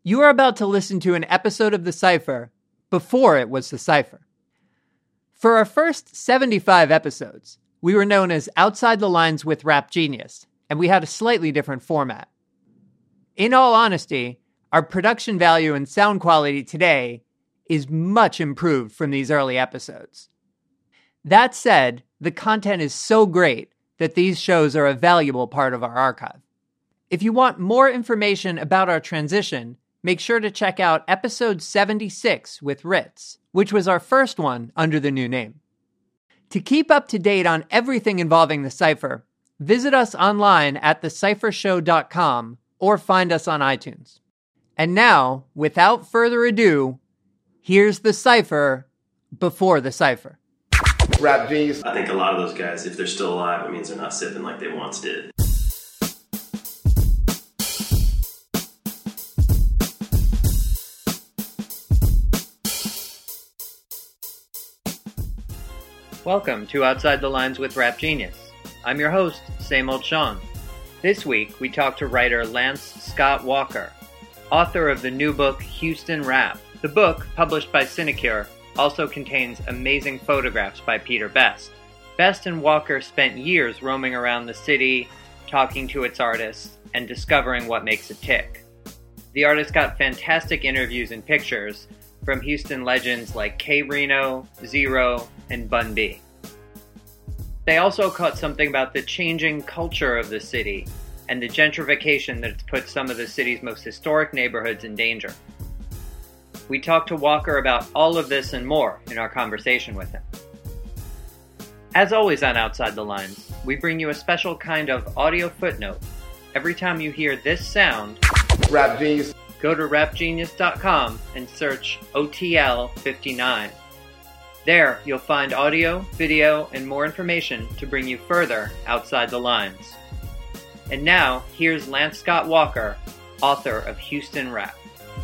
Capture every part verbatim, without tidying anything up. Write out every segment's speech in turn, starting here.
You are about to listen to an episode of The Cypher before it was The Cypher. For our first seventy-five episodes, we were known as Outside the Lines with Rap Genius, and we had a slightly different format. In all honesty, our production value and sound quality today is much improved from these early episodes. That said, the content is so great that these shows are a valuable part of our archive. If you want more information about our transition, make sure to check out episode seventy-six with Ritz, which was our first one under the new name. To keep up to date on everything involving The Cypher, visit us online at the cypher show dot com or find us on iTunes. And now, without further ado, here's The Cypher before The Cypher. Rap Genius. I think a lot of those guys, if they're still alive, it means they're not sipping like they once did. Welcome to Outside the Lines with Rap Genius. I'm your host, Same Old Sean. This week, we talk to writer Lance Scott Walker, author of the new book, Houston Rap. The book, published by Sinecure, also contains amazing photographs by Peter Best. Best and Walker spent years roaming around the city, talking to its artists, and discovering what makes it tick. The artists got fantastic interviews and pictures from Houston legends like K Reno, Zero, and Bun B. They also caught something about the changing culture of the city and the gentrification that's put some of the city's most historic neighborhoods in danger. We talked to Walker about all of this and more in our conversation with him. As always on Outside the Lines, we bring you a special kind of audio footnote. Every time you hear this sound, Rap Genius, go to rap genius dot com and search O T L fifty-nine. There, you'll find audio, video, and more information to bring you further outside the lines. And now, here's Lance Scott Walker, author of Houston Rap.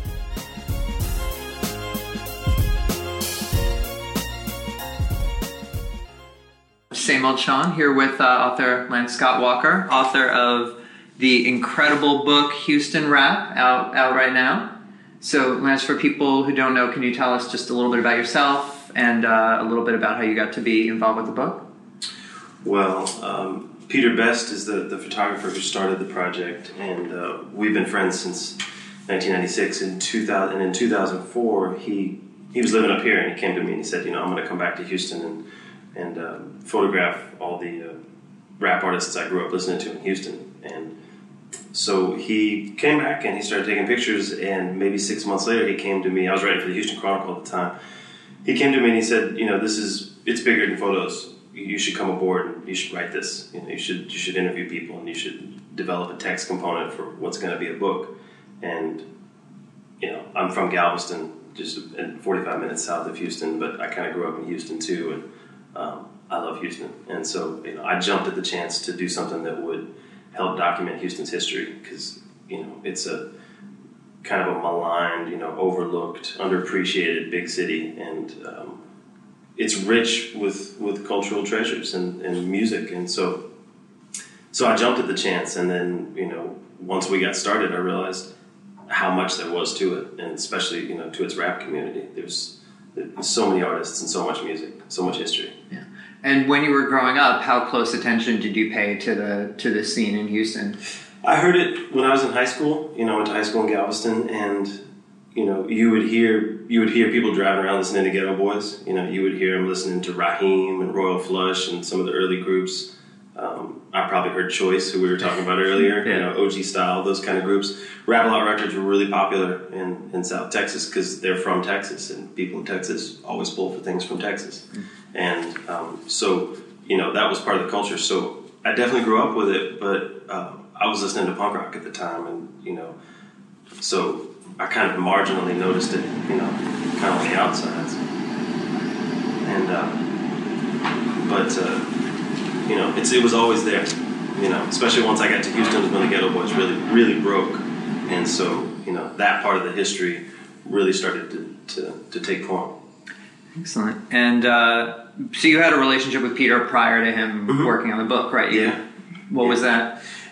Same Old Sean, here with uh, author Lance Scott Walker, author of the incredible book Houston Rap, out out right now. So, Lance, for people who don't know, can you tell us just a little bit about yourself and uh, a little bit about how you got to be involved with the book? Well, um, Peter Best is the, the photographer who started the project, and uh, we've been friends since nineteen ninety-six. In two thousand, and in two thousand four, he he was living up here, and he came to me and he said, you know, I'm going to come back to Houston and and uh, photograph all the uh, rap artists I grew up listening to in Houston. And so he came back and he started taking pictures, and maybe six months later he came to me. I was writing for the Houston Chronicle at the time. He came to me and he said, you know, this is, it's bigger than photos. You should come aboard and you should write this. You know, you should you should interview people and you should develop a text component for what's going to be a book. And, you know, I'm from Galveston, just forty-five minutes south of Houston, but I kind of grew up in Houston too, and um, I love Houston. And so, you know, I jumped at the chance to do something that would help document Houston's history, because, you know, it's a kind of a maligned, you know, overlooked, underappreciated big city, and um, it's rich with, with cultural treasures and, and music. And so, so I jumped at the chance, and then, you know, once we got started, I realized how much there was to it, and especially, you know, to its rap community. There's, there's so many artists and so much music, so much history. Yeah. And when you were growing up, how close attention did you pay to the to the scene in Houston? I heard it when I was in high school. You know, I went to high school in Galveston, and you know, you would hear you would hear people driving around listening to Ghetto Boys. You know, you would hear them listening to Raheem and Royal Flush and some of the early groups. Um, I probably heard Choice, who we were talking about earlier. Yeah. You know, O G Style, those kind of groups. Rap-A-Lot Records were really popular in, in South Texas because they're from Texas, and people in Texas always pull for things from Texas. Mm-hmm. And um, so, you know, that was part of the culture. So I definitely grew up with it, but uh, I was listening to punk rock at the time, and, you know, so I kind of marginally noticed it, you know, kind of on the outsides. And, uh, but, uh, you know, it's, it was always there, you know, especially once I got to Houston when the Ghetto Boys really, really broke. And so, you know, that part of the history really started to, to, to take form. Excellent. And uh, so you had a relationship with Peter prior to him mm-hmm. working on the book, right? You, yeah. What yeah. was that?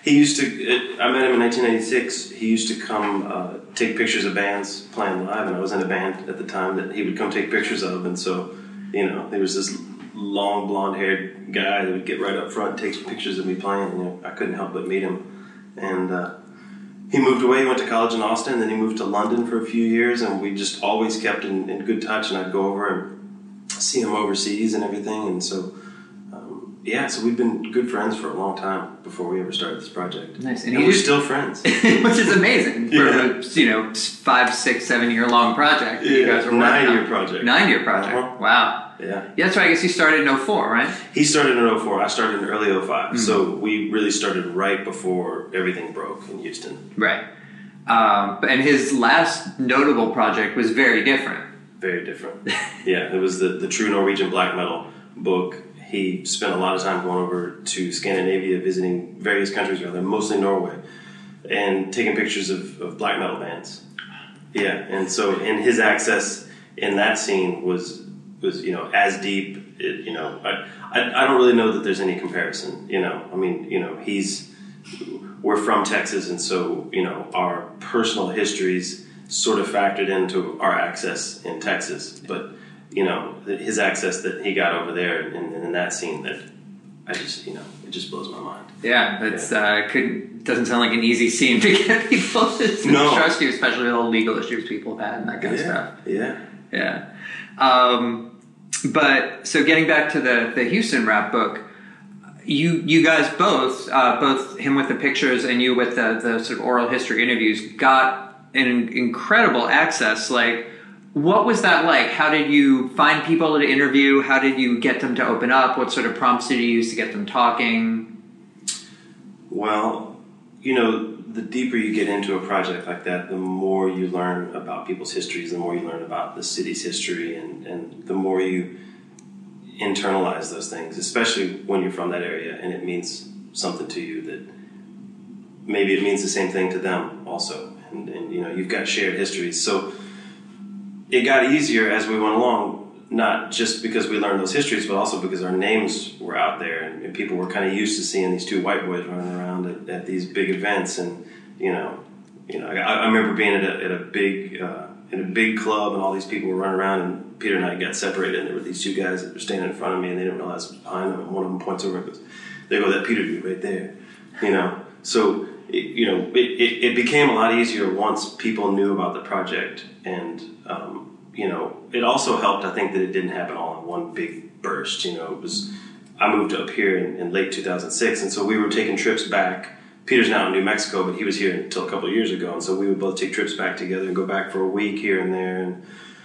He used to, I met him in nineteen ninety-six. He used to come uh, take pictures of bands playing live, and I was in a band at the time that he would come take pictures of. And so, you know, there was this long blonde-haired guy that would get right up front and take pictures of me playing. You know, I couldn't help but meet him. And uh, he moved away. He went to college in Austin, then he moved to London for a few years, and we just always kept in, in good touch. And I'd go over and see him overseas and everything. And so, um, yeah, so we've been good friends for a long time before we ever started this project. Nice, and, and we're still friends, which is amazing for yeah. a you know five, six, seven year long project. That yeah, you guys were nine year on. project. Nine year project. Uh-huh. Wow. Yeah. Yeah, that's right. I guess you started in oh four, right? He started in oh four. I started in early oh five. Mm-hmm. So we really started right before everything broke in Houston. Right. Um, and his last notable project was very different. Very different. Yeah, it was the, the True Norwegian Black Metal book. He spent a lot of time going over to Scandinavia, visiting various countries around there, mostly Norway, and taking pictures of, of black metal bands. Yeah, and so in his access in that scene was was you know as deep. It, you know, I, I I don't really know that there's any comparison. You know, I mean, you know, he's we're from Texas, and so you know our personal histories sort of factored into our access in Texas, but you know his access that he got over there in, in that scene, that I just you know it just blows my mind. Yeah, it's yeah. uh could doesn't sound like an easy scene to get people to no. trust you, especially with all the legal issues people have had and that kind yeah. of stuff. Yeah, yeah. Um, but so getting back to the the Houston rap book. You you guys both, uh, both him with the pictures and you with the, the sort of oral history interviews, got an incredible access. Like, what was that like? How did you find people to interview? How did you get them to open up? What sort of prompts did you use to get them talking? Well, you know, the deeper you get into a project like that, the more you learn about people's histories, the more you learn about the city's history, and, and the more you internalize those things, especially when you're from that area and it means something to you that maybe it means the same thing to them also, and, and you know you've got shared histories. So it got easier as we went along, not just because we learned those histories, but also because our names were out there, and, and people were kind of used to seeing these two white boys running around at, at these big events. And you know, you know, I, I remember being at a, at a big uh, in a big club, and all these people were running around, and Peter and I got separated, and there were these two guys that were standing in front of me, and they didn't realize I was behind them, and one of them points over and goes, "There go that Peter dude right there," you know. So it, you know, it, it, it became a lot easier once people knew about the project, and um, you know, it also helped. I think that it didn't happen all in one big burst. You know, it was I moved up here in, in late two thousand six, and so we were taking trips back. Peter's now in New Mexico, but he was here until a couple of years ago, and so we would both take trips back together and go back for a week here and there. And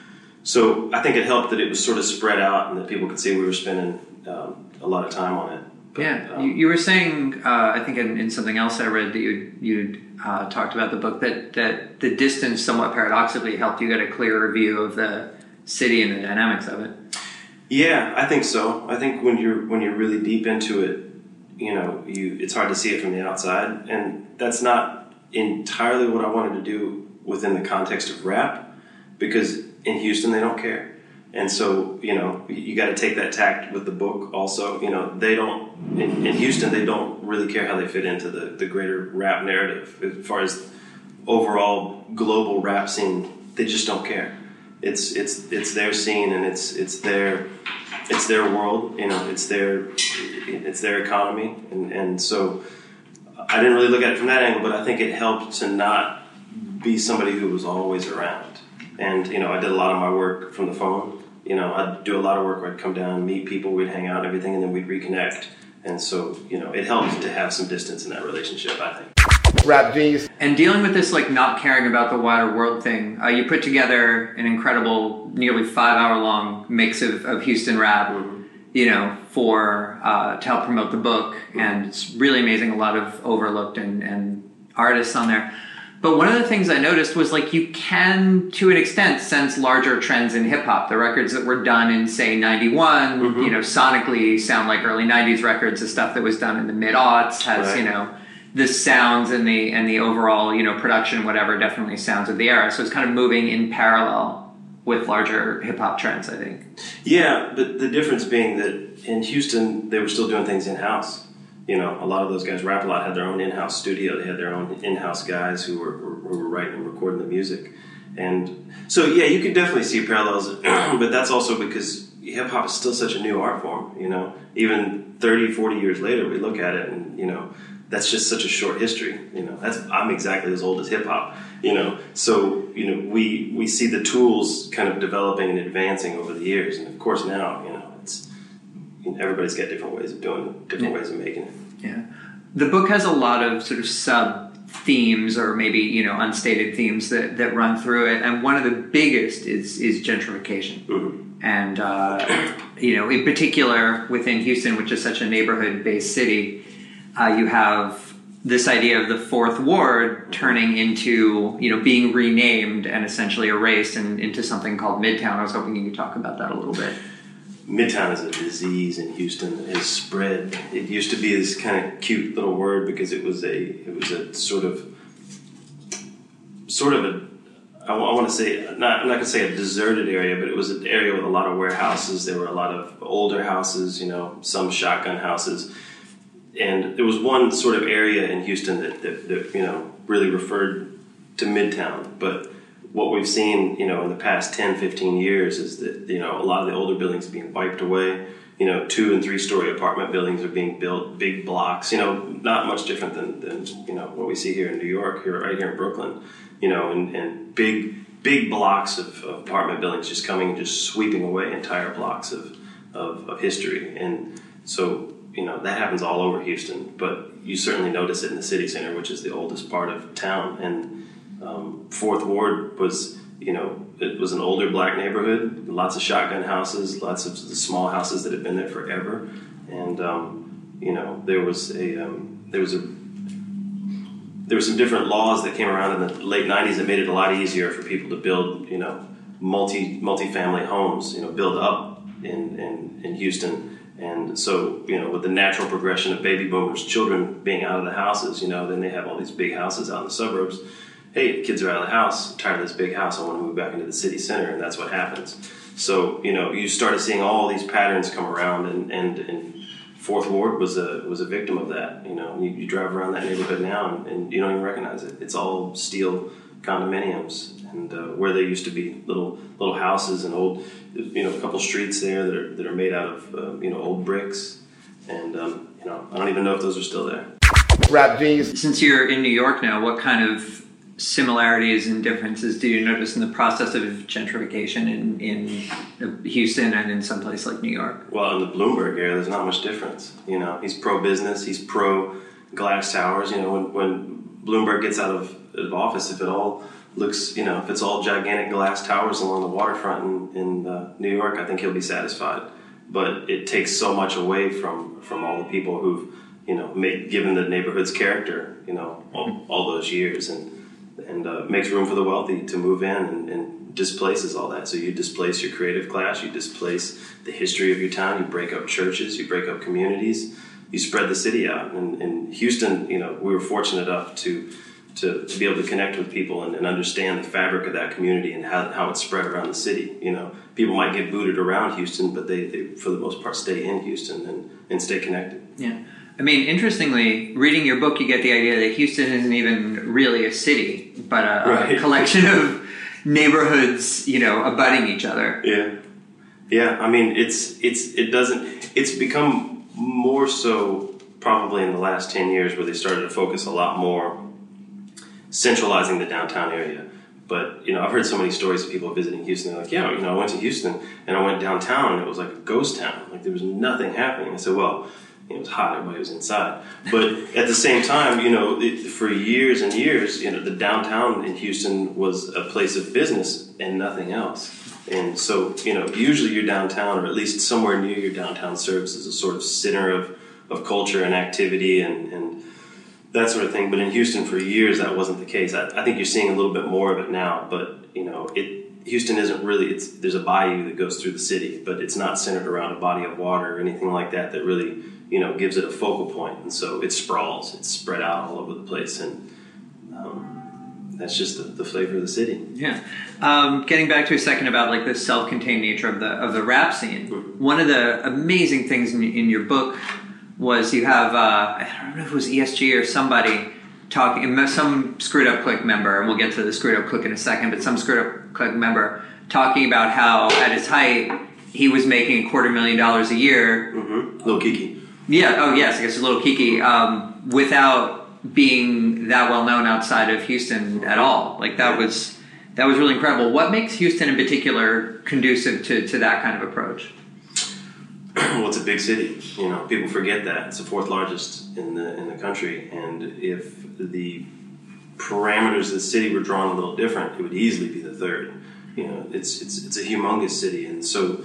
so I think it helped that it was sort of spread out and that people could see we were spending um, a lot of time on it. But, yeah, um, you, you were saying, uh, I think in, in something else I read that you you uh, talked about the book, that, that the distance somewhat paradoxically helped you get a clearer view of the city and the dynamics of it. Yeah, I think so. I think when you're when you're really deep into it, you know, you it's hard to see it from the outside, and that's not entirely what I wanted to do within the context of rap, because in Houston they don't care, and so you know you got to take that tact with the book also. You know, they don't in, in Houston they don't really care how they fit into the the greater rap narrative as far as overall global rap scene. They just don't care. It's it's it's their scene, and it's it's their it's their world. You know, it's their it's their economy, and and so I didn't really look at it from that angle, but I think it helped to not be somebody who was always around. And you know, I did a lot of my work from the phone. You know, I'd do a lot of work where I'd come down, meet people, we'd hang out, and everything, and then we'd reconnect. And so you know, it helped to have some distance in that relationship, I think. Rap Genius. And dealing with this, like, not caring about the wider world thing, uh, you put together an incredible, nearly five-hour-long mix of, of Houston rap, mm-hmm. you know, for uh, to help promote the book, mm-hmm. and it's really amazing. A lot of overlooked and, and artists on there. But one of the things I noticed was, like, you can, to an extent, sense larger trends in hip-hop. The records that were done in, say, ninety-one, mm-hmm. you know, sonically sound like early nineties records. The stuff that was done in the mid-aughts has, right. you know, the sounds and the and the overall, you know, production, whatever, definitely sounds of the era. So it's kind of moving in parallel with larger hip-hop trends, I think. Yeah, but the difference being that in Houston, they were still doing things in-house. you know, a lot of those guys, Rap A Lot had their own in-house studio. They had their own in-house guys who were, who were writing and recording the music. And so, yeah, you could definitely see parallels, but that's also because hip-hop is still such a new art form, you know. Even thirty, forty years later, we look at it and, you know, that's just such a short history, you know. That's I'm exactly as old as hip-hop, you know. So, you know, we, we see the tools kind of developing and advancing over the years. And, of course, now, you know, it's you know, everybody's got different ways of doing it, different yeah. ways of making it. Yeah. The book has a lot of sort of sub-themes or maybe, you know, unstated themes that, that run through it. And one of the biggest is, is gentrification. Mm-hmm. And, uh, you know, in particular within Houston, which is such a neighborhood-based city, uh, you have this idea of the Fourth Ward turning into, you know, being renamed and essentially erased and into something called Midtown. I was hoping you could talk about that a little bit. Midtown is a disease in Houston. It has spread. It used to be this kind of cute little word because it was a it was a sort of sort of a I, I want to say not I'm not going to say a deserted area, but it was an area with a lot of warehouses. There were a lot of older houses, you know, some shotgun houses, and there was one sort of area in Houston that, that, that you know really referred to Midtown, but what we've seen, you know, in the past ten, fifteen years is that, you know, a lot of the older buildings are being wiped away. You know, two and three story apartment buildings are being built, big blocks, you know, not much different than, than you know, what we see here in New York, here right here in Brooklyn, you know, and, and big, big blocks of, of apartment buildings just coming and just sweeping away entire blocks of, of, of history. And so, you know, that happens all over Houston, but you certainly notice it in the city center, which is the oldest part of town. And Um, Fourth Ward was, you know, it was an older black neighborhood, lots of shotgun houses, lots of the small houses that had been there forever, and um, you know, there was a um, there was a there were some different laws that came around in the late nineties that made it a lot easier for people to build, you know, multi multi-family homes, you know, build up in, in in Houston. And so, you know, with the natural progression of baby boomers, children being out of the houses, you know, then they have all these big houses out in the suburbs. Hey, kids are out of the house, I'm tired of this big house, I want to move back into the city center, and that's what happens. So, you know, you started seeing all these patterns come around, and, and, and Fourth Ward was a was a victim of that. You know, you, you drive around that neighborhood now, and, and you don't even recognize it. It's all steel condominiums, and uh, where there used to be little little houses and old, you know, a couple streets there that are that are made out of uh, you know old bricks, and um, you know, I don't even know if those are still there. Rap Genius. Since you're in New York now, what kind of similarities and differences do you notice in the process of gentrification in, in Houston and in some place like New York? Well, in the Bloomberg era, there's not much difference. You know, he's pro-business, he's pro-glass towers. You know, when, when Bloomberg gets out of, of office, if it all looks, you know, if it's all gigantic glass towers along the waterfront in, in uh, New York, I think he'll be satisfied. But it takes so much away from, from all the people who've, you know, made, given the neighborhood's character, you know, all, all those years. And and uh, makes room for the wealthy to move in and, and displaces all that. So you displace your creative class, you displace the history of your town, you break up churches, you break up communities, you spread the city out. And in Houston, you know, we were fortunate enough to to, to be able to connect with people and, and understand the fabric of that community and how, how it's spread around the city. You know, people might get booted around Houston, but they, they for the most part, stay in Houston and, and stay connected. Yeah. I mean, interestingly, reading your book, you get the idea that Houston isn't even really a city, but a, right. a collection of neighborhoods, you know, abutting each other. Yeah, yeah. I mean, it's it's it doesn't. It's become more so probably in the last ten years, where they started to focus a lot more centralizing the downtown area. But you know, I've heard so many stories of people visiting Houston. They're like, yeah, you know, I went to Houston and I went downtown and it was like a ghost town. Like there was nothing happening. I said, well. It was hot, everybody was inside. But at the same time, you know, it, for years and years, you know, the downtown in Houston was a place of business and nothing else. And so, you know, usually your downtown, or at least somewhere near your downtown, serves as a sort of center of, of culture and activity and, and that sort of thing. But in Houston, for years, that wasn't the case. I, I think you're seeing a little bit more of it now. But, you know, it Houston isn't really, it's there's a bayou that goes through the city, but it's not centered around a body of water or anything like that that really, you know, gives it a focal point. And so it sprawls, it's spread out all over the place. And um, that's just the, the flavor of the city. Yeah. Um, getting back to a second about like the self-contained nature of the of the rap scene, mm-hmm. One of the amazing things in, in your book was you have, uh, I don't know if it was E S G or somebody talking, some Screwed Up Click member, and we'll get to the Screwed Up Click in a second, but some Screwed Up Click member talking about how at his height he was making a quarter million dollars a year. Mm-hmm. Little Kiki. Yeah, oh yes, I guess a Little Kiki, um, without being that well known outside of Houston at all. Like that was that was really incredible. What makes Houston in particular conducive to, to that kind of approach? Well, it's a big city. You know, people forget that it's the fourth largest in the in the country, and if the parameters of the city were drawn a little different, it would easily be the third. You know, it's it's it's a humongous city, and so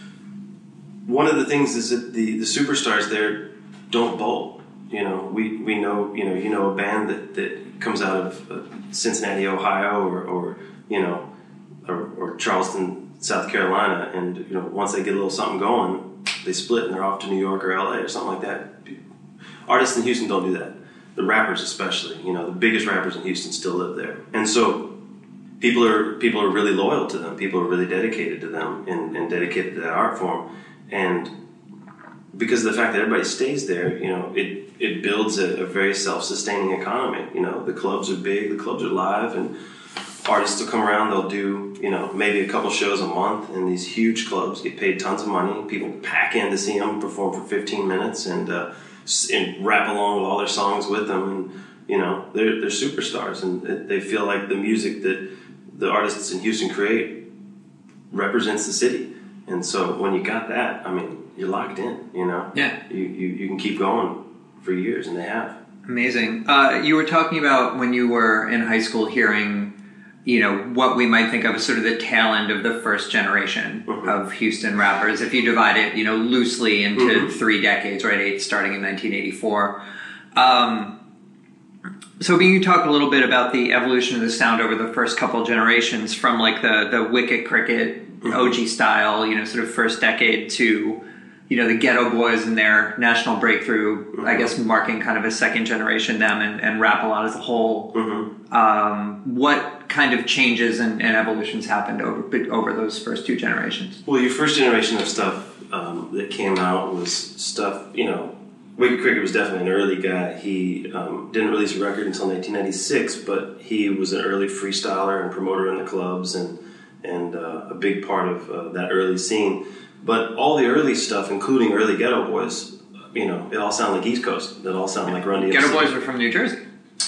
one of the things is that the, the superstars there don't bowl. You know, we, we know you know you know a band that, that comes out of uh, Cincinnati, Ohio, or, or you know, or, or Charleston, South Carolina, and you know once they get a little something going, they split and they're off to New York or L A or something like that. Artists in Houston don't do that. The rappers especially, you know, the biggest rappers in Houston still live there. And so people are people are really loyal to them. People are really dedicated to them and, and dedicated to that art form. And because of the fact that everybody stays there, you know, it, it builds a, a very self-sustaining economy. You know, the clubs are big, the clubs are live, and artists will come around, they'll do, you know, maybe a couple shows a month in these huge clubs, get paid tons of money. People pack in to see them perform for fifteen minutes and, uh, and rap along with all their songs with them. And, you know, they're, they're superstars, and they feel like the music that the artists in Houston create represents the city. And so when you got that, I mean, you're locked in, you know? Yeah. You, you, you can keep going for years, and they have. Amazing. Uh, you were talking about when you were in high school hearing, you know, what we might think of as sort of the tail end of the first generation mm-hmm. of Houston rappers. If you divide it, you know, loosely into mm-hmm. three decades, right? Eight starting in nineteen eighty-four. Um, so can you talk a little bit about the evolution of the sound over the first couple generations from like the, the Wicked Cricket mm-hmm. O G style, you know, sort of first decade to, you know, the Ghetto Boys and their national breakthrough, mm-hmm. I guess marking kind of a second generation them and, and Rap A Lot as a whole. Mm-hmm. Um, what kind of changes and, and evolutions happened over over those first two generations? Well, your first generation of stuff um, that came out was stuff, you know, Wicked Cricket was definitely an early guy. He um, didn't release a record until nineteen ninety-six, but he was an early freestyler and promoter in the clubs and, and uh, a big part of uh, that early scene. But all the early stuff, including early Ghetto Boys, you know, it all sounded like East Coast. It all sounded like Run D M C. Ghetto Boys were from New Jersey.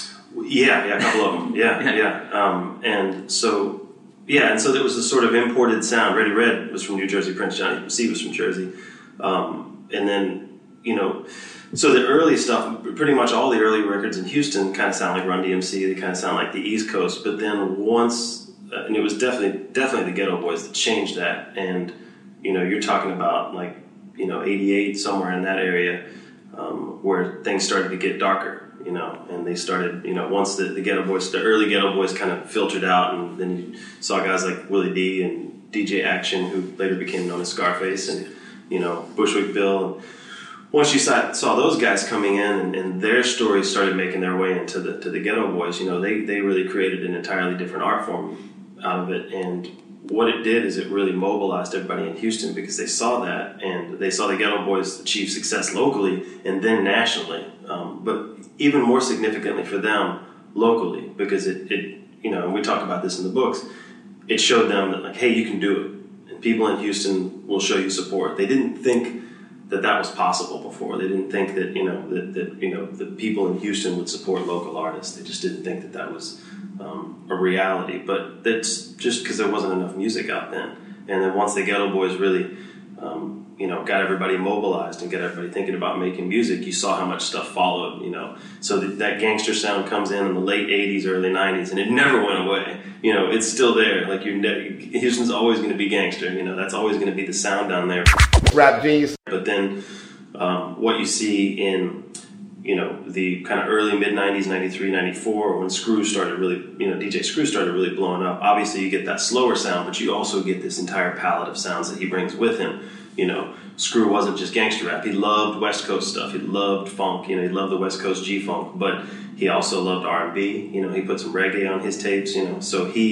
Yeah, yeah, a couple of them. Yeah, yeah. yeah. Um, and so, yeah, and so there was this sort of imported sound. Ready Red was from New Jersey. Prince Johnny C was from Jersey. Um, and then, you know, so the early stuff, pretty much all the early records in Houston kind of sound like Run D M C. They kind of sound like the East Coast. But then once, uh, and it was definitely definitely the Ghetto Boys that changed that. And you know, you're talking about like, you know, eighty-eight, somewhere in that area, um, where things started to get darker, you know, and they started, you know, once the, the Ghetto Boys, the early Ghetto Boys kind of filtered out, and then you saw guys like Willie D and D J Action, who later became known as Scarface, and, you know, Bushwick Bill. And once you saw, saw those guys coming in and, and their stories started making their way into the to the Ghetto Boys, you know, they, they really created an entirely different art form out of it. And what it did is it really mobilized everybody in Houston because they saw that, and they saw the Ghetto Boys achieve success locally and then nationally. Um, but even more significantly for them, locally, because it, it, you know, and we talk about this in the books, it showed them that, like, hey, you can do it. And people in Houston will show you support. They didn't think that that was possible before. They didn't think that, you know, that, that you know, the people in Houston would support local artists. They just didn't think that that was Um, a reality, but that's just because there wasn't enough music out then. And then once the Ghetto Boys really, um, you know, got everybody mobilized and got everybody thinking about making music, you saw how much stuff followed, you know. So that, that gangster sound comes in in the late eighties, early nineties, and it never went away. You know, it's still there. Like, you're ne- Houston's always going to be gangster, you know, that's always going to be the sound down there. Rap Genius. But then um, what you see in, you know, the kind of early mid-nineties, ninety-three, ninety-four, when Screw started really, you know, D J Screw started really blowing up. Obviously, you get that slower sound, but you also get this entire palette of sounds that he brings with him. You know, Screw wasn't just gangster rap. He loved West Coast stuff. He loved funk. You know, he loved the West Coast G-funk, but he also loved R and B. You know, he put some reggae on his tapes, you know, so he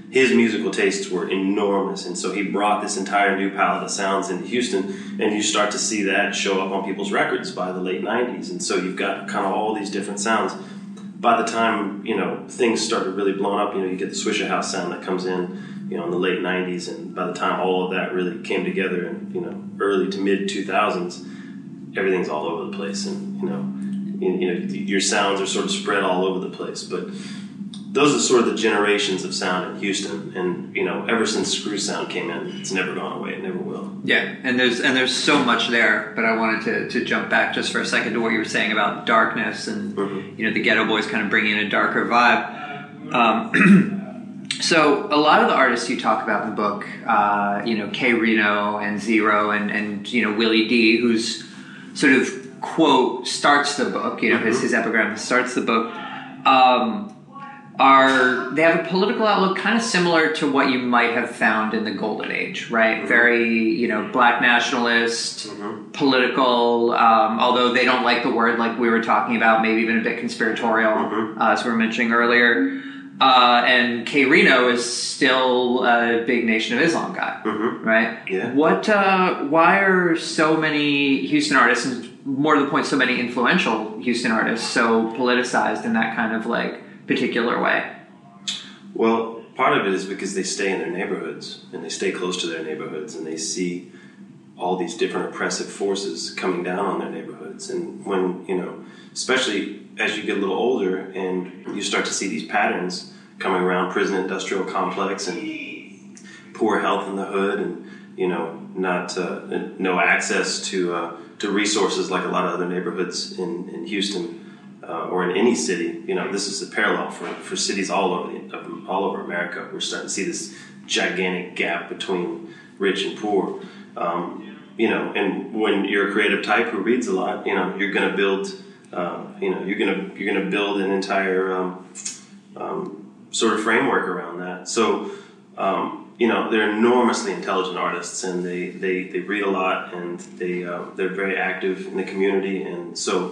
his musical tastes were enormous, and so he brought this entire new palette of sounds into Houston, and you start to see that show up on people's records by the late nineties, and so you've got kind of all these different sounds. By the time, you know, things started really blowing up, you know, you get the Swisher House sound that comes in, you know, in the late nineties, and by the time all of that really came together in, you know, early to mid two thousands, everything's all over the place, and, you know, you, you know, your sounds are sort of spread all over the place, but those are sort of the generations of sound in Houston, and, you know, ever since Screw Sound came in, it's never gone away, it never will. Yeah, and there's and there's so much there, but I wanted to, to jump back just for a second to what you were saying about darkness and, mm-hmm. you know, the Ghetto Boys kind of bringing in a darker vibe. Um, so a lot of the artists you talk about in the book, uh, you know, K Reno and Zero and, and, you know, Willie D, who's sort of, quote, starts the book, you know, mm-hmm. his, his epigram starts the book, um, are they have a political outlook kind of similar to what you might have found in the Golden Age, right? Mm-hmm. Very, you know, black nationalist, mm-hmm. political, um, although they don't like the word like we were talking about, maybe even a bit conspiratorial, mm-hmm. uh, as we were mentioning earlier. Uh, and K Reno is still a big Nation of Islam guy, mm-hmm. right? Yeah. What, uh, why are so many Houston artists, and more to the point, so many influential Houston artists, so politicized in that kind of like particular way? Well, part of it is because they stay in their neighborhoods, and they stay close to their neighborhoods, and they see all these different oppressive forces coming down on their neighborhoods. And when, you know, especially as you get a little older and you start to see these patterns coming around, prison industrial complex and poor health in the hood, and, you know, not uh, no access to uh, to resources like a lot of other neighborhoods in, in Houston, Uh, or in any city. You know, this is a parallel for, for cities all over the, all over America. We're starting to see this gigantic gap between rich and poor. Um, you know, and when you're a creative type who reads a lot, you know, you're going to build. Uh, you know, you're going to you're going to build an entire um, um, sort of framework around that. So, um, you know, they're enormously intelligent artists, and they they, they read a lot, and they uh, they're very active in the community, and so.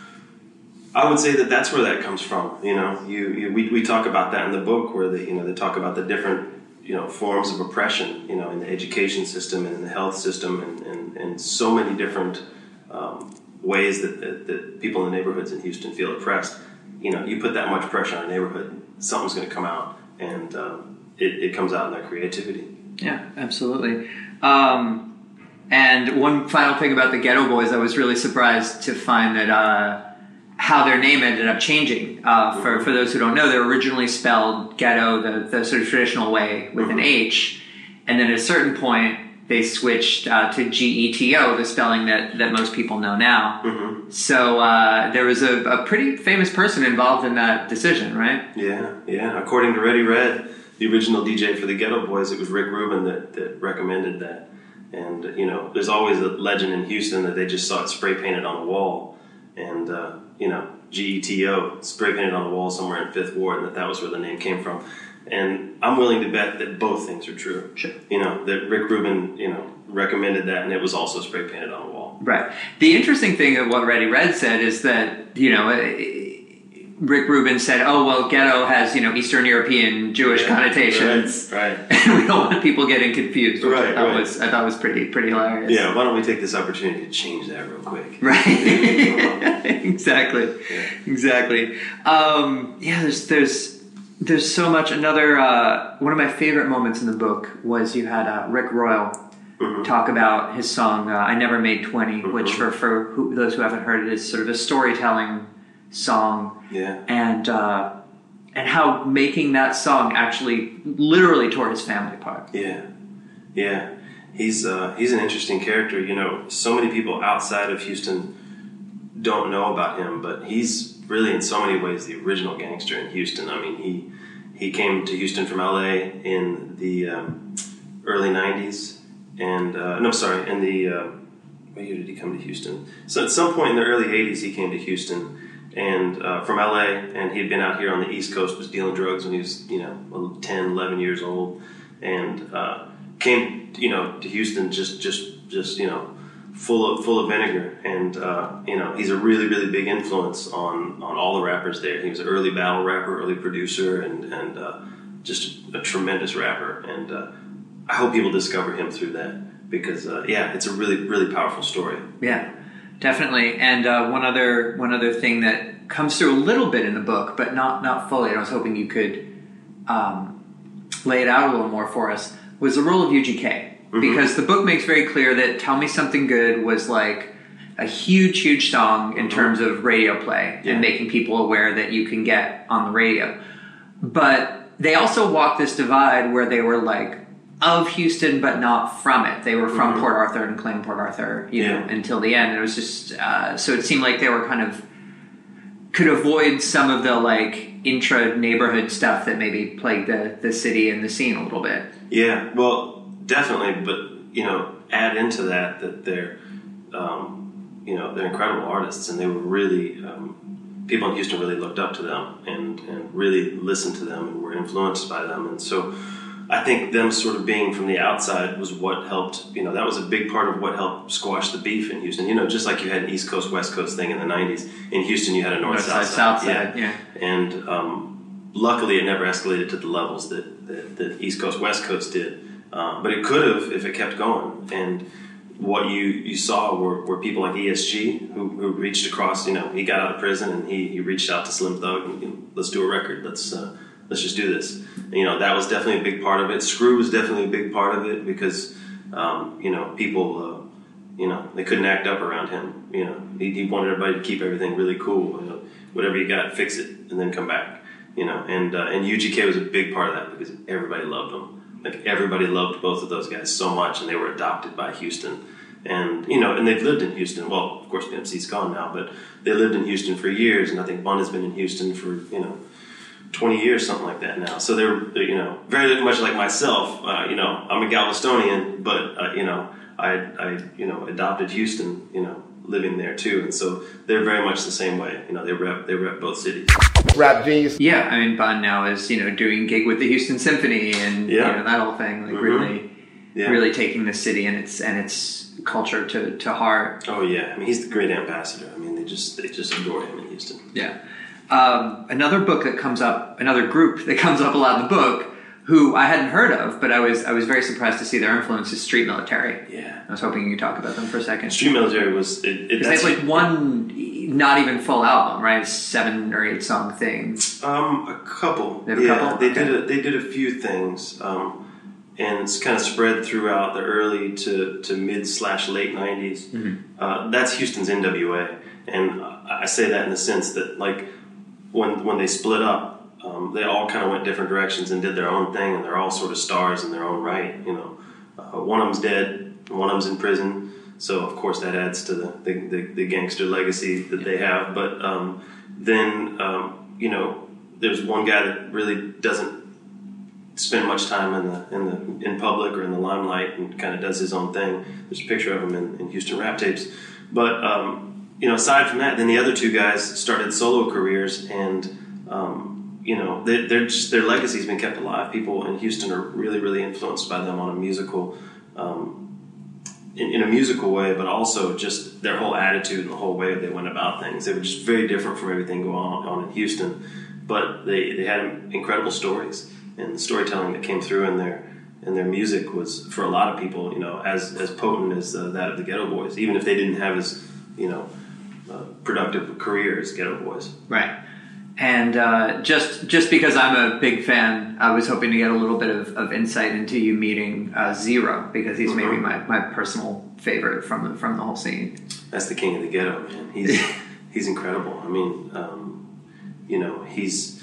I would say that that's where that comes from. You know, you, you we, we talk about that in the book, where they, you know, they talk about the different, you know, forms of oppression, you know, in the education system and in the health system, and, and, and so many different um, ways that, that, that people in the neighborhoods in Houston feel oppressed. You know, you put that much pressure on a neighborhood, something's going to come out, and um, it, it comes out in their creativity. Yeah, absolutely. Um, and one final thing about the Ghetto Boys, I was really surprised to find that uh, how their name ended up changing. Uh, for, for those who don't know, they're originally spelled Ghetto the, the sort of traditional way with mm-hmm. an H, and then at a certain point they switched uh, to G E T O, the spelling that, that most people know now. Mm-hmm. So uh, there was a, a pretty famous person involved in that decision, right? Yeah, yeah. According to Ready Red, the original D J for the Ghetto Boys, it was Rick Rubin that, that recommended that. And, you know, there's always a legend in Houston that they just saw it spray painted on a wall. And, uh, you know, G E T O, spray painted on the wall somewhere in Fifth Ward, and that that was where the name came from. And I'm willing to bet that both things are true. Sure. You know, that Rick Rubin, you know, recommended that, and it was also spray painted on the wall. Right. The interesting thing of what Ready Red said is that, you know, Rick Rubin said, oh, well, ghetto has, you know, Eastern European Jewish yeah, connotations. Right, right. And we don't want people getting confused, which right, I, thought right. was, I thought was pretty pretty hilarious. Yeah, why don't we take this opportunity to change that real quick? Right. Exactly. Yeah. Exactly. Um, yeah, there's there's there's so much. Another, uh, one of my favorite moments in the book was you had uh, Rick Royal mm-hmm. talk about his song, uh, I Never Made twenty, mm-hmm. which for, for who, those who haven't heard it is sort of a storytelling song. Yeah. And uh, and how making that song actually literally tore his family apart. Yeah. Yeah. He's uh, he's an interesting character. You know, so many people outside of Houston don't know about him, but he's really in so many ways the original gangster in Houston. I mean, he he came to Houston from L A in the um, early nineties, and uh, no, sorry, in the uh, what year did he come to Houston? So at some point in the early eighties, he came to Houston. And uh, from L A, and he had been out here on the East Coast, was dealing drugs when he was, you know, ten, eleven years old, and uh, came, you know, to Houston just, just, just, you know, full of full of vinegar. And uh, you know, he's a really, really big influence on, on all the rappers there. He was an early battle rapper, early producer, and and uh, just a tremendous rapper, and uh, I hope people discover him through that because uh, yeah, it's a really really powerful story. Yeah, definitely. And uh, one other one other thing that comes through a little bit in the book, but not not fully. And I was hoping you could um, lay it out a little more for us. Was the role of U G K. Mm-hmm. Because the book makes very clear that "Tell Me Something Good" was like a huge, huge song in mm-hmm. terms of radio play yeah. and making people aware that you can get on the radio. But they also walked this divide where they were like of Houston, but not from it. They were from mm-hmm. Port Arthur and claimed Port Arthur, you yeah. know, until the end. And it was just uh, so it seemed like they were kind of could avoid some of the like intra neighborhood stuff that maybe plagued the the city and the scene a little bit. Yeah, well. Definitely, but you know, add into that that they're, um, you know, they're incredible artists, and they were really um, people in Houston really looked up to them and and really listened to them and were influenced by them, and so I think them sort of being from the outside was what helped. You know, that was a big part of what helped squash the beef in Houston. You know, just like you had an East Coast West Coast thing in the nineties, in Houston you had a North South South side, yeah, yeah. and um, luckily it never escalated to the levels that that, that East Coast West Coast did. Um, but it could have if it kept going. And what you, you saw were, were people like E S G who, who reached across. You know, he got out of prison and he, he reached out to Slim Thug and you know, let's do a record. Let's uh, let's just do this. And, you know, that was definitely a big part of it. Screw was definitely a big part of it because um, you know people uh, you know they couldn't act up around him. You know, he, he wanted everybody to keep everything really cool. You know, whatever you got, fix it and then come back. You know, and uh, and U G K was a big part of that because everybody loved him. Like everybody loved both of those guys so much, and they were adopted by Houston. And you know, and they've lived in Houston. Well, of course, Pimp C's gone now, but they lived in Houston for years. And I think Bun has been in Houston for you know twenty years, something like that now. So they're, they're you know very much like myself. Uh, you know, I'm a Galvestonian, but uh, you know, I I you know adopted Houston. You know, living there too, and so they're very much the same way. You know, they rep they rep both cities. Rap Genius. Yeah, I mean, Bun now is, you know, doing gig with the Houston Symphony and yeah. you know, that whole thing, like mm-hmm. really, yeah. really taking the city and its and its culture to, to heart. Oh yeah, I mean, he's the great ambassador. I mean, they just they just adore him in Houston. Yeah. Um, another book that comes up, another group that comes up a lot in the book, who I hadn't heard of, but I was I was very surprised to see their influence is Street Military. Yeah. I was hoping you could talk about them for a second. Street Military was it, it, they have like one, not even full album, right? It's seven or eight song thing. Um, a couple. They have a yeah, couple. They okay. did a, they did a few things, um, and it's kind of spread throughout the early to, to mid slash late nineties. Mm-hmm. Uh, that's Houston's N W A, and I say that in the sense that like when when they split up. Um, they all kind of went different directions and did their own thing, and they're all sort of stars in their own right. You know, uh, one of them's dead, one of them's in prison, so of course that adds to the the, the, the gangster legacy that they have. But um, then um, you know, there's one guy that really doesn't spend much time in the in the in public or in the limelight, and kind of does his own thing. There's a picture of him in, in Houston Rap Tapes, but um, you know, aside from that, then the other two guys started solo careers and. Um, You know, they, they're just, their legacy's been kept alive. People in Houston are really, really influenced by them on a musical, um, in, in a musical way, but also just their whole attitude and the whole way they went about things. They were just very different from everything going on, on in Houston, but they, they had incredible stories, and the storytelling that came through in their in their music was, for a lot of people, you know, as as potent as uh, that of the Ghetto Boys, even if they didn't have as, you know, uh, productive career as Ghetto Boys. Right. And uh, just just because I'm a big fan, I was hoping to get a little bit of, of insight into you meeting uh, Zero, because he's mm-hmm. maybe my, my personal favorite from the, from the whole scene. That's the king of the ghetto, man. He's he's incredible. I mean, um, you know, he's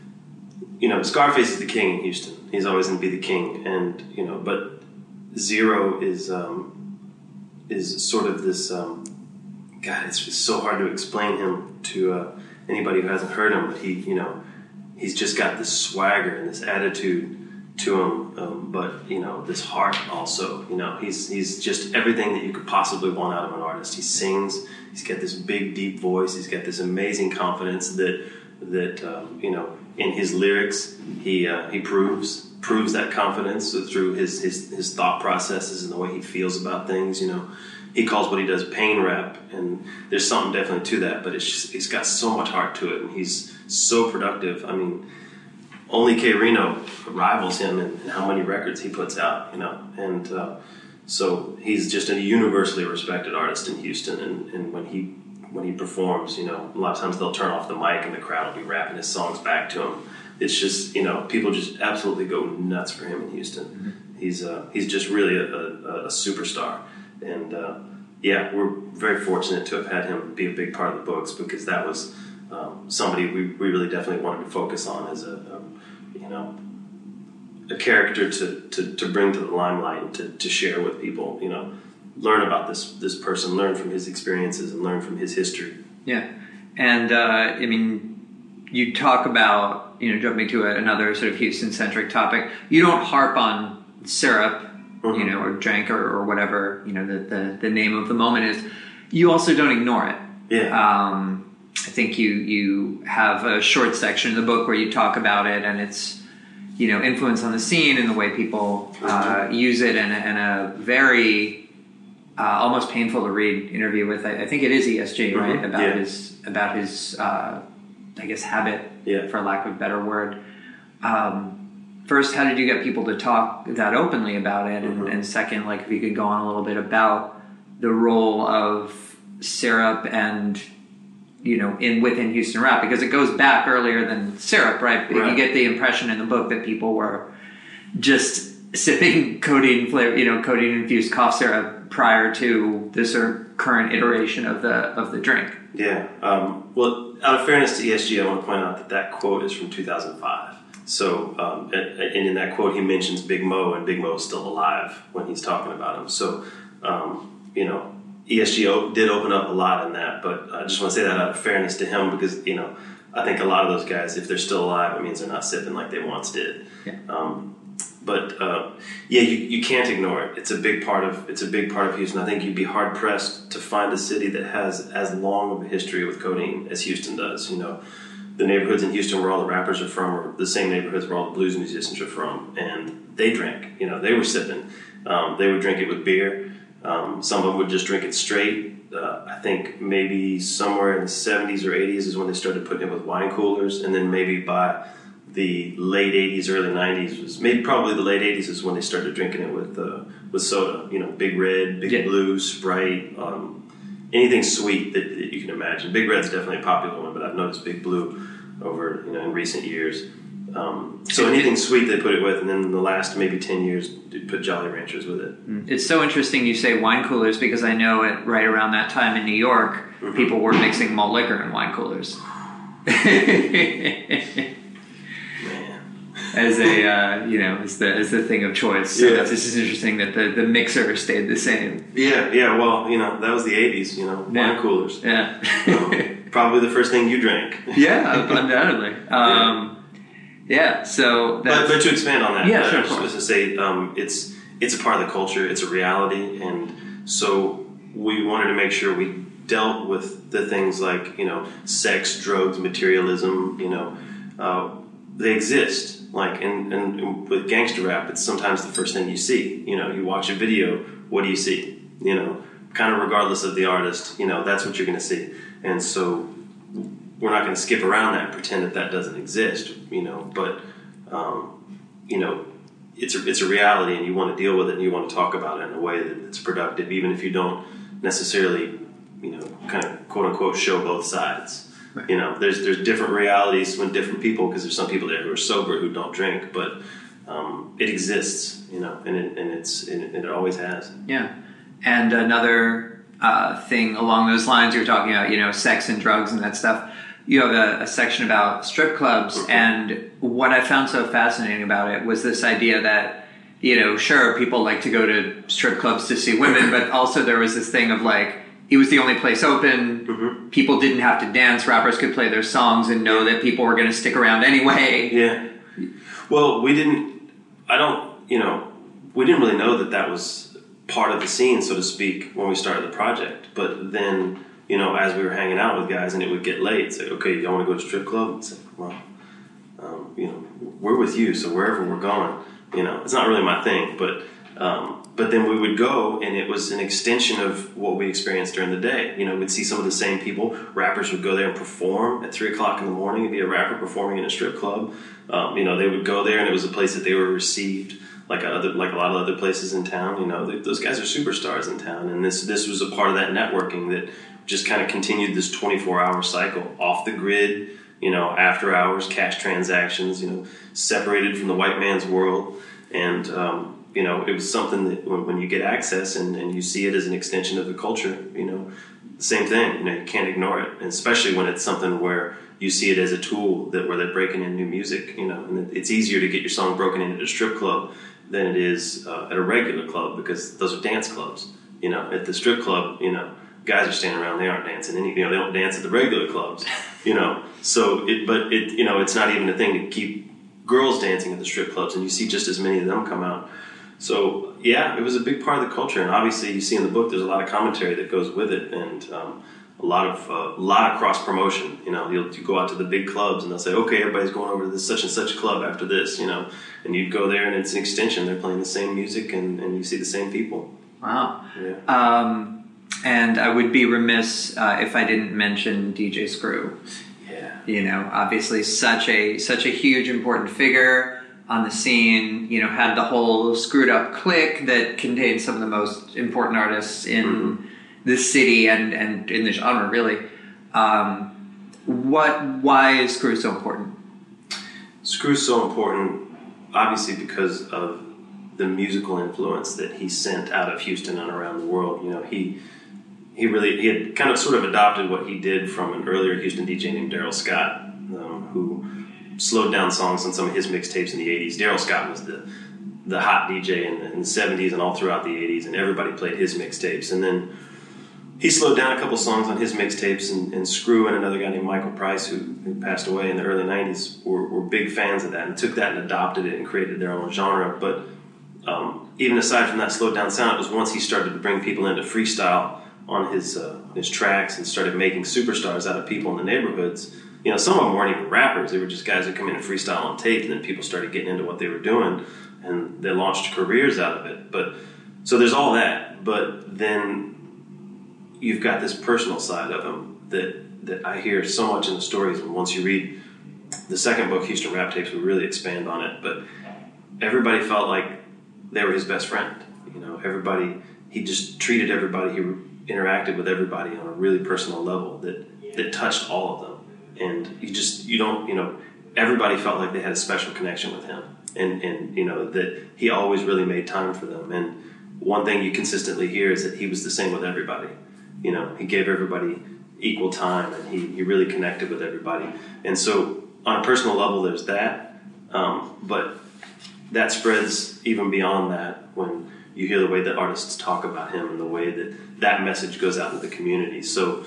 you know, Scarface is the king in Houston. He's always going to be the king, and you know, but Zero is um, is sort of this. Um, God, it's just so hard to explain him to. Uh, Anybody who hasn't heard him, but he, you know, he's just got this swagger and this attitude to him, um, but you know, this heart also. You know, he's he's just everything that you could possibly want out of an artist. He sings. He's got this big, deep voice. He's got this amazing confidence that that um, you know, in his lyrics, he uh, he proves proves that confidence through his, his his thought processes and the way he feels about things. You know. He calls what he does pain rap, and there's something definitely to that, but it's just, he's got so much heart to it, and he's so productive. I mean, only K Reno rivals him in, in how many records he puts out, you know, and uh, so he's just a universally respected artist in Houston, and, and when he when he performs, you know, a lot of times they'll turn off the mic and the crowd will be rapping his songs back to him. It's just, you know, people just absolutely go nuts for him in Houston. Mm-hmm. He's uh, he's just really a, a, a superstar, and uh, yeah, we're very fortunate to have had him be a big part of the books, because that was um, somebody we, we really definitely wanted to focus on as a, a you know a character to, to, to bring to the limelight and to, to share with people, you know, learn about this this person, learn from his experiences, and learn from his history. Yeah, and uh, I mean, you talk about, you know, jumping to a, another sort of Houston-centric topic. You don't harp on syrup, mm-hmm. you know, or drink, or, or whatever, you know, the, the the name of the moment is. You also don't ignore it. Yeah. Um, I think you you have a short section in the book where you talk about it, and it's, you know, influence on the scene and the way people uh, use it, and, and a very uh, almost painful to read interview with, I, I think it is E S G, right? Mm-hmm. About yeah. his about his uh, I guess habit, yeah. for lack of a better word. Um, first, how did you get people to talk that openly about it? And, mm-hmm. and second, like, if you could go on a little bit about the role of syrup and, you know, in within Houston rap, because it goes back earlier than syrup, right? right? You get the impression in the book that people were just sipping codeine flavor, you know, codeine infused cough syrup prior to this or current iteration of the of the drink. Yeah. Um, well, out of fairness to E S G, I want to point out that that quote is from two thousand five. So, um, and, and in that quote, he mentions Big Mo, and Big Mo is still alive when he's talking about him. So, um, you know, E S G did open up a lot in that, but I just want to say that out of fairness to him, because, you know, I think a lot of those guys, if they're still alive, it means they're not sipping like they once did. Yeah. Um, but uh, yeah, you, you can't ignore it. It's a big part of it's a big part of Houston. I think you'd be hard pressed to find a city that has as long of a history with codeine as Houston does. You know, the neighborhoods in Houston where all the rappers are from are the same neighborhoods where all the blues musicians are from, and they drank. You know, they were sipping. Um, they would drink it with beer. Um, some of them would just drink it straight. Uh, I think maybe somewhere in the seventies or eighties is when they started putting it with wine coolers, and then maybe by the late eighties, early nineties was maybe probably the late eighties is when they started drinking it with uh, with soda. You know, Big Red, Big yeah. Blue, Sprite, um, anything sweet that, that you can imagine. Big Red's definitely a popular one, but I've noticed Big Blue over, you know, in recent years. Um, so anything sweet they put it with, and then in the last maybe ten years, they put Jolly Ranchers with it. It's so interesting you say wine coolers, because I know it right around that time in New York, mm-hmm. people were mixing malt liquor in wine coolers. As a uh, you know, as the as the thing of choice. So yeah. This is interesting that the, the mixer stayed the same. Yeah, yeah. Well, you know, that was the eighties. You know, yeah. wine coolers. Yeah. um, probably the first thing you drank. Yeah, undoubtedly. Um, yeah. yeah. So, that's, but, but to expand on that, yeah, uh, sure. I was to say, um, it's it's a part of the culture. It's a reality, and so we wanted to make sure we dealt with the things like, you know, sex, drugs, materialism. You know, uh, they exist. Like, and, and with gangster rap, it's sometimes the first thing you see. You know, you watch a video, what do you see? You know, kind of regardless of the artist, you know, that's what you're going to see. And so we're not going to skip around that and pretend that that doesn't exist, you know, but, um, you know, it's a, it's a reality, and you want to deal with it, and you want to talk about it in a way that it's productive, even if you don't necessarily, you know, kind of quote-unquote show both sides. You know, there's there's different realities with different people, because there's some people there who are sober who don't drink, but um, it exists, you know, and it, and it's and it always has. Yeah, and another uh, thing along those lines, you were talking about, you know, sex and drugs and that stuff. You have a, a section about strip clubs, mm-hmm. and what I found so fascinating about it was this idea that, you know, sure, people like to go to strip clubs to see women, but also there was this thing of like, it was the only place open. Mm-hmm. People didn't have to dance. Rappers could play their songs and know that people were going to stick around anyway. Yeah. Well, we didn't, I don't, you know, we didn't really know that that was part of the scene, so to speak, when we started the project. But then, you know, as we were hanging out with guys and it would get late, it's like, okay, y'all want to go to strip club? It's like, well, um, you know, we're with you, so wherever we're going, you know, it's not really my thing, but Um, but then we would go, and it was an extension of what we experienced during the day. You know, we'd see some of the same people. Rappers would go there and perform at three o'clock in the morning. It'd be a rapper performing in a strip club. Um, you know, they would go there, and it was a place that they were received like a other, like a lot of other places in town. You know, they, those guys are superstars in town, and this this was a part of that networking that just kind of continued this twenty-four hour cycle off the grid. You know, after hours, cash transactions. You know, separated from the white man's world, and um, you know, it was something that when, when you get access and, and you see it as an extension of the culture, you know, same thing. You know, you can't ignore it, and especially when it's something where you see it as a tool that where they're breaking in new music. You know, and it's easier to get your song broken in at a strip club than it is uh, at a regular club, because those are dance clubs. You know, at the strip club, you know, guys are standing around, they aren't dancing. Any, you know, they don't dance at the regular clubs. You know, so it, but it, you know, it's not even a thing to keep girls dancing at the strip clubs, and you see just as many of them come out. So yeah, it was a big part of the culture, and obviously you see in the book there's a lot of commentary that goes with it, and um, a lot of uh, a lot of cross promotion. You know, you'll you go out to the big clubs, and they'll say, okay, everybody's going over to this such and such club after this. You know, and you'd go there, and it's an extension. They're playing the same music, and, and you see the same people. Wow. Yeah. Um, and I would be remiss uh, if I didn't mention D J Screw. Yeah. You know, obviously such a such a huge important figure on the scene. You know, had the whole Screwed Up clique that contained some of the most important artists in mm-hmm. the city and, and in the genre, really. Um, what? Why is Screw so important? Screw's so important, obviously, because of the musical influence that he sent out of Houston and around the world. You know, he he really he had kind of sort of adopted what he did from an earlier Houston D J named Daryl Scott, um, who slowed down songs on some of his mixtapes in the eighties. Daryl Scott was the the hot D J in the, in the seventies and all throughout the eighties, and everybody played his mixtapes. And then he slowed down a couple songs on his mixtapes, and, and Screw and another guy named Michael Price, who, who passed away in the early nineties, were, were big fans of that and took that and adopted it and created their own genre. But um, even aside from that slowed down sound, it was once he started to bring people into freestyle on his uh, his tracks and started making superstars out of people in the neighborhoods. You know, some of them weren't even rappers. They were just guys who come in and freestyle on tape, and then people started getting into what they were doing, and they launched careers out of it. But so there's all that, but then you've got this personal side of him that, that I hear so much in the stories. And once you read the second book, Houston Rap Tapes, we really expand on it. But everybody felt like they were his best friend. You know, everybody, he just treated everybody, he interacted with everybody on a really personal level that, that touched all of them. And you just, you don't, you know, everybody felt like they had a special connection with him. And, and, you know, that he always really made time for them. And one thing you consistently hear is that he was the same with everybody. You know, he gave everybody equal time, and he, he really connected with everybody. And so on a personal level, there's that. Um, but that spreads even beyond that when you hear the way that artists talk about him and the way that that message goes out to the community. So,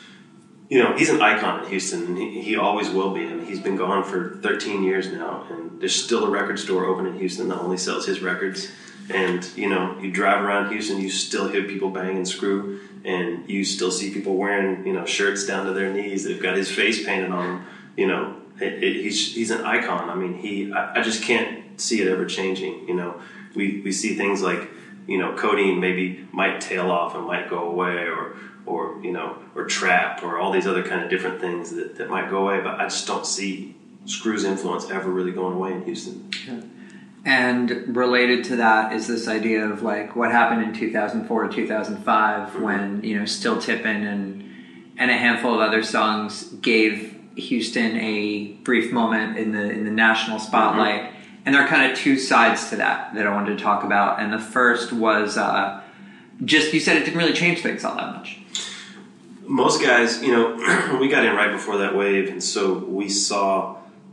you know, he's an icon in Houston, and he, he always will be. I mean, he's been gone for thirteen years now, and there's still a record store open in Houston that only sells his records. And, you know, you drive around Houston, you still hear people banging Screw, and you still see people wearing, you know, shirts down to their knees. They've got his face painted on them. You know, it, it, he's he's an icon. I mean, he I, I just can't see it ever changing. You know, we, we see things like, you know, codeine maybe might tail off and might go away, or or you know, or trap, or all these other kind of different things that, that might go away. But I just don't see Screw's influence ever really going away in Houston. Yeah. And related to that is this idea of like what happened in two thousand four to two thousand five mm-hmm. when, you know, Still Tippin' and and a handful of other songs gave Houston a brief moment in the in the national spotlight. Mm-hmm. And there are kind of two sides to that that I wanted to talk about. And the first was uh, just, you said it didn't really change things all that much. Most guys, you know, we got in right before that wave, and so we saw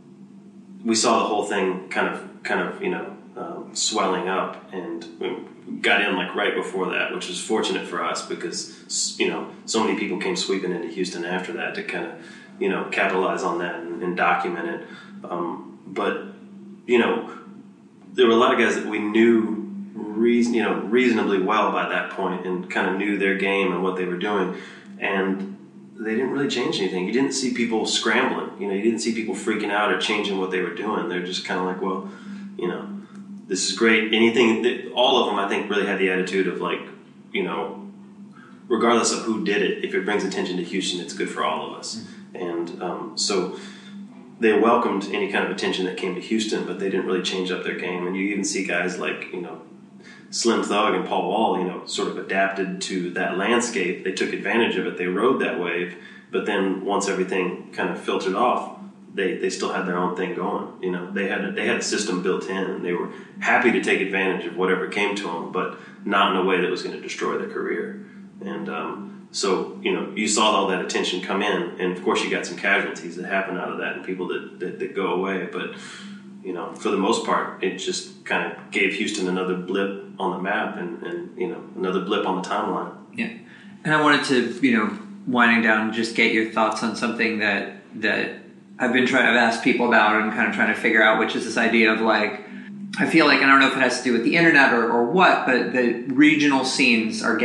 we saw the whole thing kind of kind of, you know, um, swelling up, and we got in like right before that, which was fortunate for us because, you know, so many people came sweeping into Houston after that to kind of, you know, capitalize on that and, and document it. Um, but, you know, there were a lot of guys that we knew reason, you know, reasonably well by that point and kind of knew their game and what they were doing. And they didn't really change anything. You didn't see people scrambling. You know, you didn't see people freaking out or changing what they were doing. They're just kind of like, well, you know, this is great. Anything, that, all of them, I think, really had the attitude of like, you know, regardless of who did it, if it brings attention to Houston, it's good for all of us. Mm-hmm. And um, so they welcomed any kind of attention that came to Houston, but they didn't really change up their game. And you even see guys like, you know, Slim Thug and Paul Wall, you know, sort of adapted to that landscape. They took advantage of it. They rode that wave. But then once everything kind of filtered off, they, they still had their own thing going. You know, they had a, they had a system built in, and they were happy to take advantage of whatever came to them, but not in a way that was going to destroy their career. And um, so, you know, you saw all that attention come in, and of course you got some casualties that happen out of that and people that, that, that go away. But, you know, for the most part, it just kind of gave Houston another blip on the map and, and, you know, another blip on the timeline. Yeah. And I wanted to, you know, winding down, just get your thoughts on something that that I've been trying, I've asked people about and kind of trying to figure out, which is this idea of like, I feel like, I don't know if it has to do with the internet or, or what, but the regional scenes are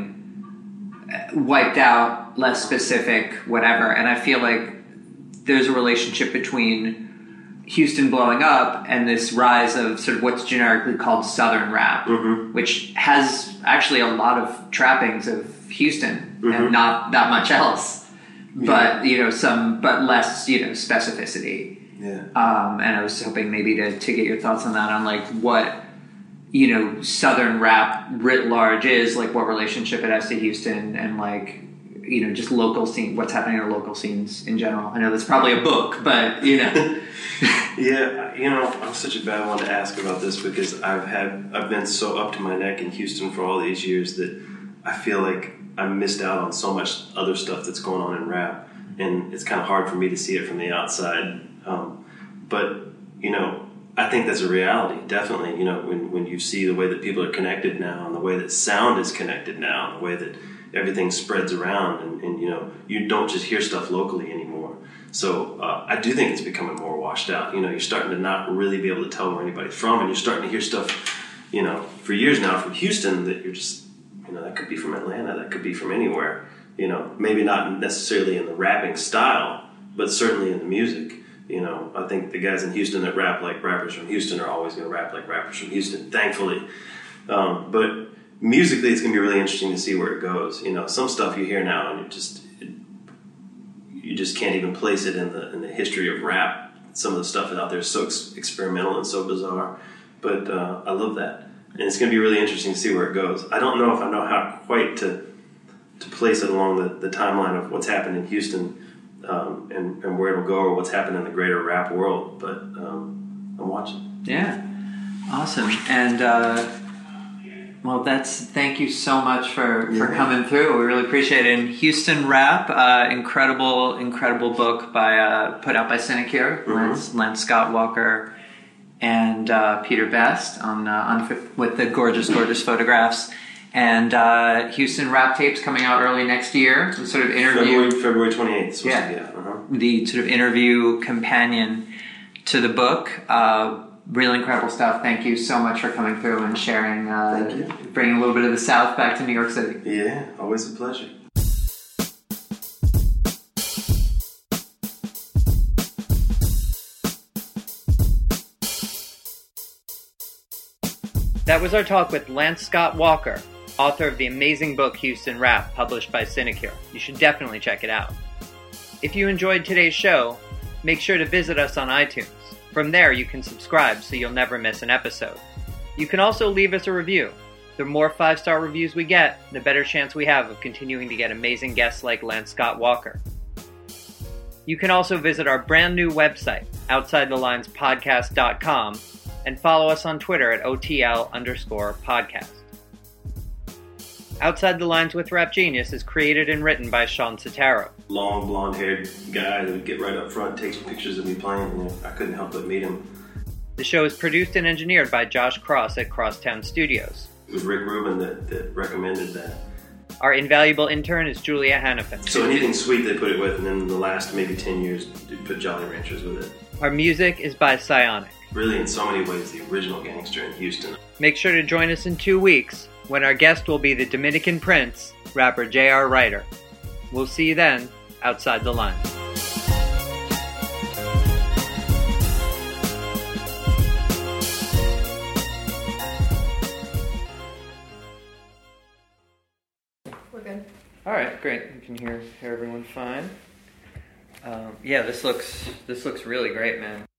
getting wiped out, less specific, whatever. And I feel like there's a relationship between Houston blowing up and this rise of sort of what's generically called Southern rap, mm-hmm. which has actually a lot of trappings of Houston mm-hmm. and not that much else, yeah. but you know some, but less you know specificity. Yeah. Um, and I was hoping maybe to to get your thoughts on that, on like what you know Southern rap writ large is, like what relationship it has to Houston, and like you know just local scene, what's happening in local scenes in general. I know that's probably a book, but you know. Yeah, you know, I'm such a bad one to ask about this because I've had I've been so up to my neck in Houston for all these years that I feel like I missed out on so much other stuff that's going on in rap, and it's kind of hard for me to see it from the outside. Um, but you know, I think that's a reality. Definitely, you know, when when you see the way that people are connected now, and the way that sound is connected now, and the way that everything spreads around, and, and you know, you don't just hear stuff locally anymore. So uh, I do think it's becoming more washed out. You know, you're starting to not really be able to tell where anybody's from, and you're starting to hear stuff, you know, for years now from Houston that you're just, you know, that could be from Atlanta, that could be from anywhere. You know, maybe not necessarily in the rapping style, but certainly in the music. You know, I think the guys in Houston that rap like rappers from Houston are always going to rap like rappers from Houston, thankfully. Um, but musically, it's going to be really interesting to see where it goes. You know, some stuff you hear now, and it just it, you just can't even place it in the in the history of rap. Some of the stuff out there is so ex- experimental and so bizarre, but uh, I love that, and it's going to be really interesting to see where it goes. I don't know if I know how quite to to place it along the, the timeline of what's happened in Houston um, and, and where it'll go, or what's happened in the greater rap world, but um, I'm watching. Yeah, awesome. And uh, well, that's thank you so much for, for yeah. coming through. We really appreciate it. And Houston Rap, uh, incredible, incredible book by uh, put out by Sinecure, mm-hmm. Lance, Lance Scott Walker and uh, Peter Best on, uh, on with the gorgeous, gorgeous photographs. And uh, Houston Rap Tapes coming out early next year. The sort of interview, February, February twenty-eighth. Yeah, to be out. Uh-huh. The sort of interview companion to the book. Uh, really incredible stuff. Thank you so much for coming through and sharing, uh, Thank you. bringing a little bit of the South back to New York City. Yeah, always a pleasure. That was our talk with Lance Scott Walker, author of the amazing book Houston Rap, published by Sinecure. You should definitely check it out. If you enjoyed today's show, make sure to visit us on iTunes. From there, you can subscribe so you'll never miss an episode. You can also leave us a review. The more five-star reviews we get, the better chance we have of continuing to get amazing guests like Lance Scott Walker. You can also visit our brand new website, outside the lines podcast dot com, and follow us on Twitter at O T L underscore podcast. Outside the Lines with Rap Genius is created and written by Sean Sotaro. Long, blonde-haired guy that would get right up front, take some pictures of me playing, and I couldn't help but meet him. The show is produced and engineered by Josh Cross at Crosstown Studios. It was Rick Rubin that, that recommended that. Our invaluable intern is Julia Hannafin. So anything sweet they put it with, and then in the last maybe ten years, they put Jolly Ranchers with it. Our music is by Psionic. Really, in so many ways, the original gangster in Houston. Make sure to join us in two weeks when our guest will be the Dominican Prince, rapper J R Ryder. We'll see you then, outside the lines. we're good. All right, great. You can hear hear everyone fine. Um, yeah, this looks this looks really great, man.